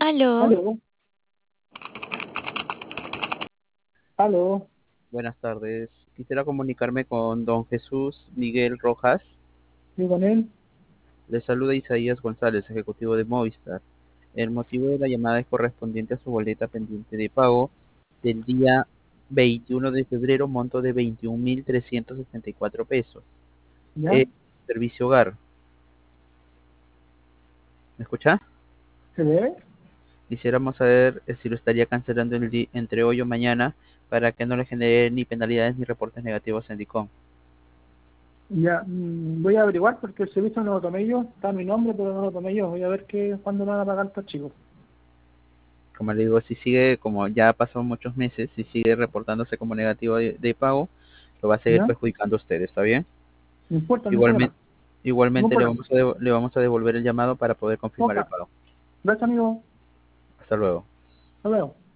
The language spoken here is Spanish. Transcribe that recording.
Aló, Aló, aló, Buenas tardes. Quisiera comunicarme con don Jesús Miguel Rojas. ¿sí con él? Le saluda Isaías González, ejecutivo de Movistar. El motivo de la llamada es correspondiente a su boleta pendiente de pago del día 21 de febrero, monto de 21.364 pesos. ¿Ya? Eh, Servicio hogar. ¿Me escucha? ¿Se ve? Quisiéramos saber si lo estaría cancelando entre hoy o mañana para que no le genere ni penalidades ni reportes negativos en DICOM. Ya, voy a averiguar porque el servicio no lo tomé yo, está mi nombre, pero no lo tomé yo. Voy a ver cuándo me van a pagar estos chicos. Como le digo, si sigue, como ya ha pasado muchos meses, si sigue reportándose como negativo de pago, lo va a seguir ¿Ya? perjudicando a usted, ¿está bien? No importa, no hay Igualmente, problema. Ningún igualmente problema. le vamos a devolver el llamado para poder confirmar el Ojalá. pago. Gracias, amigo. Hasta luego. Hasta luego.